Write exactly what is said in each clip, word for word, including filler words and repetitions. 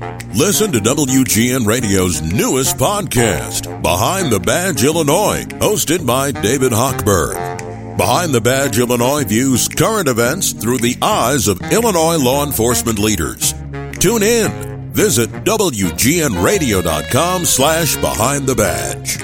Listen to W G N Radio's newest podcast, Behind the Badge Illinois, hosted by David Hochberg. Behind the Badge Illinois views current events through the eyes of Illinois law enforcement leaders. Tune in. Visit W G N radio dot com slash behind the badge.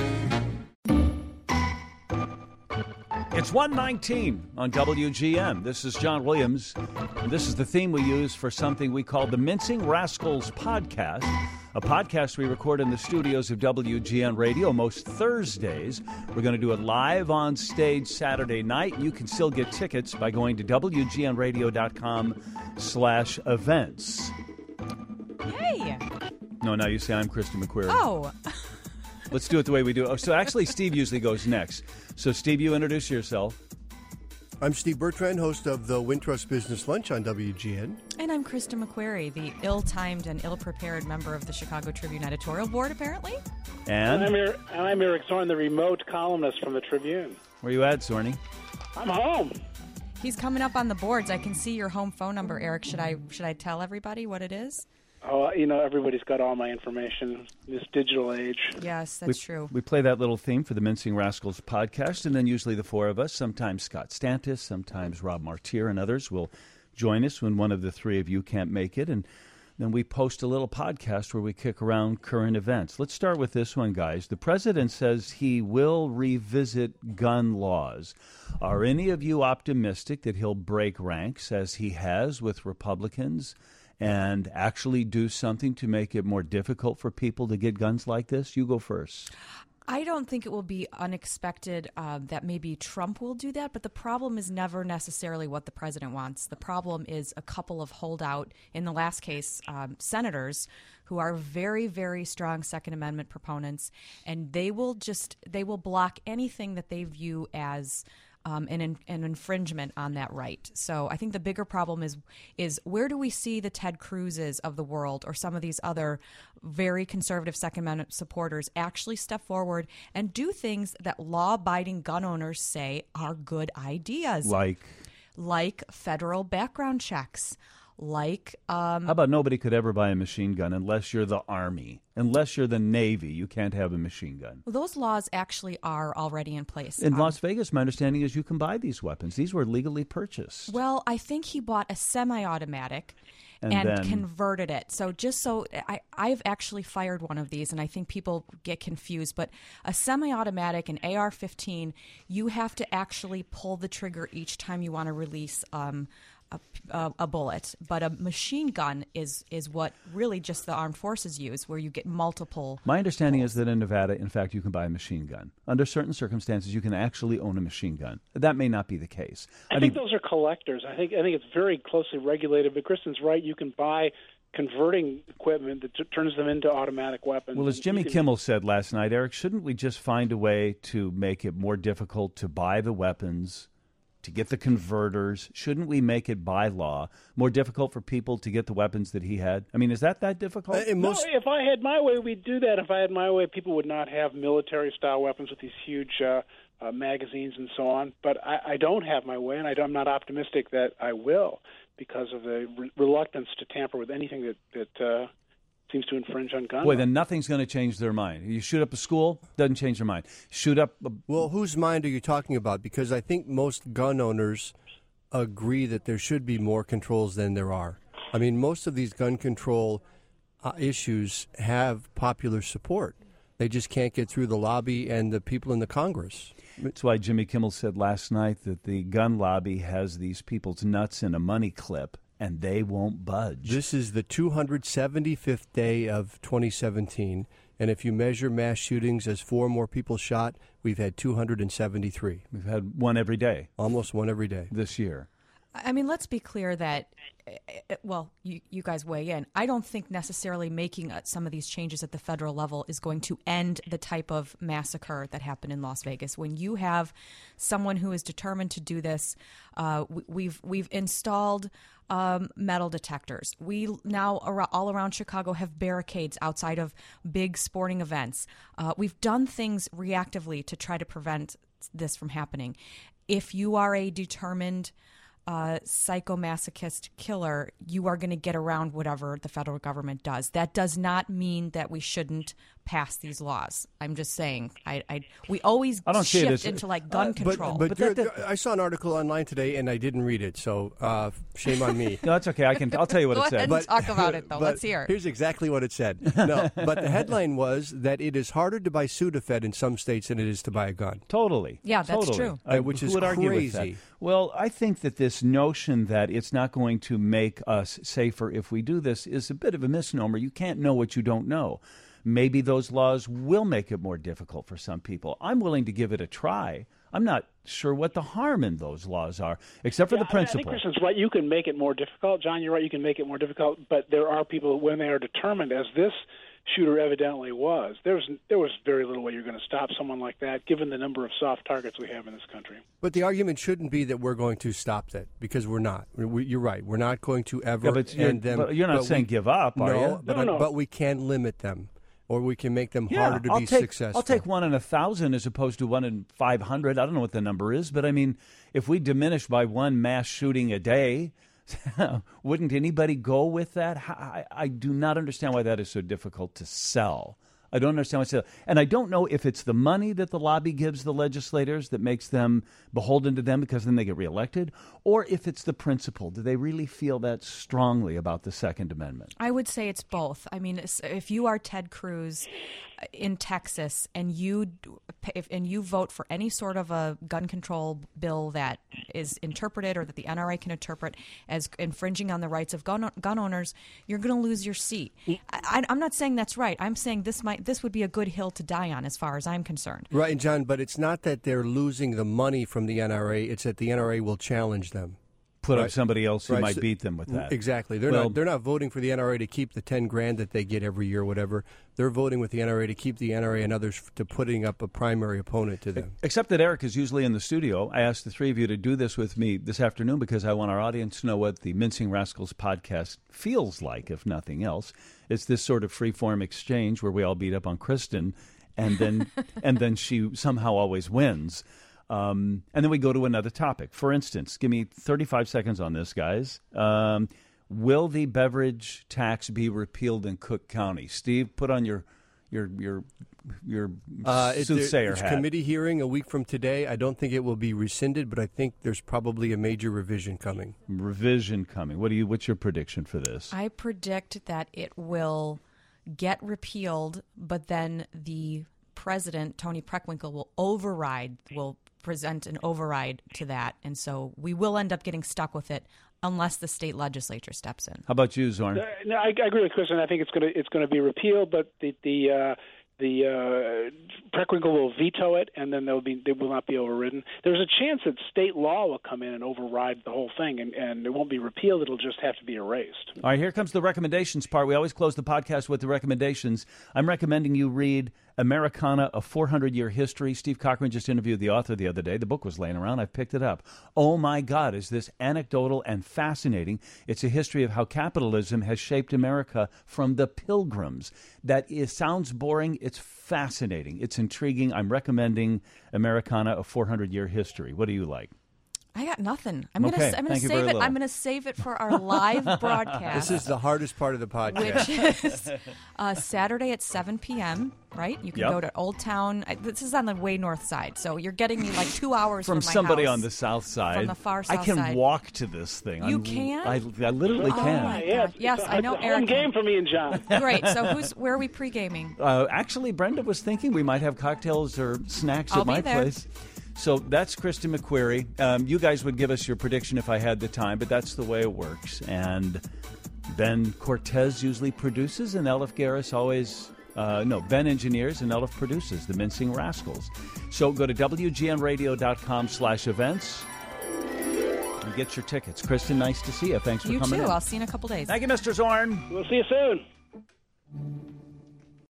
It's one nineteen on W G N. This is John Williams, and this is the theme we use for something we call the Mincing Rascals Podcast, a podcast we record in the studios of W G N Radio most Thursdays. We're going to do it live on stage Saturday night. You can still get tickets by going to W G N radio dot com slash events. Hey! No, now you say I'm Krista McQuarrie. Oh. Let's do it the way we do it. Oh, so actually, Steve usually goes next. So, Steve, you introduce yourself. I'm Steve Bertrand, host of the Wintrust Business Lunch on W G N. And I'm Krista McQuarrie, the ill-timed and ill-prepared member of the Chicago Tribune editorial board, apparently. And? And I'm, Eric, and I'm Eric Zorn, the remote columnist from the Tribune. Where you at, Zorny? I'm home. He's coming up on the boards. I can see your home phone number, Eric. Should I should I tell everybody what it is? Oh, you know, everybody's got all my information in this digital age. Yes, that's we, true. We play that little theme for the Mincing Rascals podcast, and then usually the four of us, sometimes Scott Stantis, sometimes Rob Martier, and others will join us when one of the three of you can't make it, and then we post a little podcast where we kick around current events. Let's start with this one, guys. The president says he will revisit gun laws. Are any of you optimistic that he'll break ranks, as he has with Republicans, and actually do something to make it more difficult for people to get guns like this? You go first. I don't think it will be unexpected uh, that maybe Trump will do that, but the problem is never necessarily what the president wants. The problem is a couple of holdout, in the last case, um, senators who are very, very strong Second Amendment proponents, and they will just they will block anything that they view as Um, an, an infringement on that right. So I think the bigger problem is is where do we see the Ted Cruzes of the world or some of these other very conservative Second Amendment supporters actually step forward and do things that law-abiding gun owners say are good ideas. Like? Like federal background checks. Like, um, How about nobody could ever buy a machine gun unless you're the Army? Unless you're the Navy, you can't have a machine gun. well, those laws actually are already in place. In Um, Las Vegas, my understanding is you can buy these weapons. These were legally purchased. Well, I think he bought a semi-automatic And and, then- converted it. So just so I, I've actually fired one of these, and I think people get confused. But a semi-automatic, an A R fifteen, you have to actually pull the trigger each time you want to release um, a, a, a bullet. But a machine gun is is what really just the armed forces use, where you get multiple. My understanding is that in Nevada, in fact, you can buy a machine gun. Under certain circumstances, you can actually own a machine gun. That may not be the case. I, I think mean, those are collectors. I think I think it's very closely regulated. But Kristen's right. You can buy converting equipment that t- turns them into automatic weapons. Well, as Jimmy can, Kimmel said last night, Eric, shouldn't we just find a way to make it more difficult to buy the weapons, to get the converters? Shouldn't we make it by law more difficult for people to get the weapons that he had? I mean, is that that difficult? Uh, most... No, if I had my way, we'd do that. If I had my way, people would not have military-style weapons with these huge uh, uh, magazines and so on. But I, I don't have my way, and I I'm not optimistic that I will because of the re- reluctance to tamper with anything that, that uh, seems to infringe on gun Boy, law. then nothing's going to change their mind. You shoot up a school, doesn't change their mind. Shoot up a... Well, whose mind are you talking about? Because I think most gun owners agree that there should be more controls than there are. I mean, most of these gun control uh, issues have popular support. They just can't get through the lobby and the people in the Congress. That's why Jimmy Kimmel said last night that the gun lobby has these people's nuts in a money clip, and they won't budge. This is the two hundred seventy-fifth day of twenty seventeen, and if you measure mass shootings as four more people shot, we've had two hundred seventy-three. We've had one every day. Almost one every day. This year. I mean, let's be clear that, well, you, you guys weigh in. I don't think necessarily making some of these changes at the federal level is going to end the type of massacre that happened in Las Vegas. When you have someone who is determined to do this, uh, we, we've we've installed um, metal detectors. We now all around Chicago have barricades outside of big sporting events. Uh, we've done things reactively to try to prevent this from happening. If you are a determined uh, psychomasochist killer, you are going to get around whatever the federal government does. That does not mean that we shouldn't pass these laws. I'm just saying, I, I we always I don't see it shift as- into like gun Uh, control. But, but, But you're- that- I saw an article online today, and I didn't read it, so uh, shame on me. No, that's okay. I can. I'll tell you what Go it ahead said. and talk about it, though. but Let's hear it. Here's exactly what it said. No, but the headline was that it is harder to buy Sudafed in some states than it is to buy a gun. Totally. Yeah, that's totally. true. Uh, Which who is would argue with that? crazy. Well, I think that this notion that it's not going to make us safer if we do this is a bit of a misnomer. You can't know what you don't know. Maybe those laws will make it more difficult for some people. I'm willing to give it a try. I'm not sure what the harm in those laws are, except for Yeah, the I mean, I principle. think Kristen's right. You can make it more difficult. John, you're right. You can make it more difficult. But there are people, when they are determined, as this shooter evidently was, there was, there was very little way you're going to stop someone like that, given the number of soft targets we have in this country. But the argument shouldn't be that we're going to stop that, because we're not. We, you're right. We're not going to ever Yeah, but you're- end them. but you're not but saying we- give up, are no, you? But, No, no. but we can limit them, or we can make them Yeah, harder to I'll be take, successful. I'll take one in a thousand as opposed to one in five hundred. I don't know what the number is, but I mean, if we diminish by one mass shooting a day, wouldn't anybody go with that? I, I do not understand why that is so difficult to sell. I don't understand why it's so, and I don't know if it's the money that the lobby gives the legislators that makes them beholden to them because then they get reelected, or if it's the principle. Do they really feel that strongly about the Second Amendment? I would say it's both. I mean, if you are Ted Cruz in Texas and you if, and you vote for any sort of a gun control bill that is interpreted or that the N R A can interpret as infringing on the rights of gun, gun owners, you're going to lose your seat. I, I'm not saying that's right. I'm saying this might this would be a good hill to die on as far as I'm concerned. Right, John, but it's not that they're losing the money from the N R A. It's that the N R A will challenge them. Put up Right. somebody else who Right, might so- beat them with that. Exactly. They're Well- not. They're not voting for the N R A to keep the ten grand that they get every year, or whatever. They're voting with the N R A to keep the N R A and others to putting up a primary opponent to them. Except that Eric is usually in the studio. I asked the three of you to do this with me this afternoon because I want our audience to know what the Mincing Rascals podcast feels like, if nothing else. It's this sort of free-form exchange where we all beat up on Kristen, and then and then she somehow always wins. Um, and then we go to another topic. For instance, give me thirty-five seconds on this, guys. Um, will the beverage tax be repealed in Cook County? Steve, put on your your your your Uh, it- soothsayer it's hat. committee hearing a week from today. I don't think it will be rescinded, but I think there's probably a major revision coming. Revision coming. What do you? What's your prediction for this? I predict that it will get repealed, but then the president, Tony Preckwinkle, will override, will present an override to that. And so we will end up getting stuck with it unless the state legislature steps in. How about you, Zorn? Uh, no, I, I agree with Kristen. I think it's going to it's going to be repealed, but the the uh, the uh, Preckwinkle will veto it, and then they'll be they will not be overridden. There's a chance that state law will come in and override the whole thing, and, and it won't be repealed. It'll just have to be erased. All right, here comes the recommendations part. We always close the podcast with the recommendations. I'm recommending you read Americana, A four hundred year History. Steve Cochran just interviewed the author the other day. The book was laying around. I've picked it up. Oh, my God, is this anecdotal and fascinating. It's a history of how capitalism has shaped America from the Pilgrims. That is, sounds boring. It's fascinating. It's intriguing. I'm recommending Americana, A four hundred year History. What do you like? I got nothing. I'm Okay, gonna I'm gonna thank you save very it. little. I'm gonna save it for our live broadcast. This is the hardest part of the podcast. which is uh, Saturday at seven p.m., right? You can Yep. go to Old Town. I- This is on the way north side, so you're getting me like two hours From from, my somebody house. on the south side. From the far I south can side. walk to this thing. You I'm- can? I, I literally Oh, can. my Yeah, God. Yes, it's a, I know it's a Eric home game can. for me and John. Great. So who's where are we pre-gaming? Uh, actually, Brenda was thinking we might have cocktails or snacks I'll at be my there. place. So that's Kristen McQuarrie. Um, you guys would give us your prediction if I had the time, but that's the way it works. And Ben Cortez usually produces, and Elif Garris always, uh, no, Ben engineers, and Elif produces the Mincing Rascals. So go to W G N radio dot com slash events and get your tickets. Kristen, nice to see you. Thanks for You coming too. in. I'll see you in a couple days. Thank you, Mister Zorn. We'll see you soon.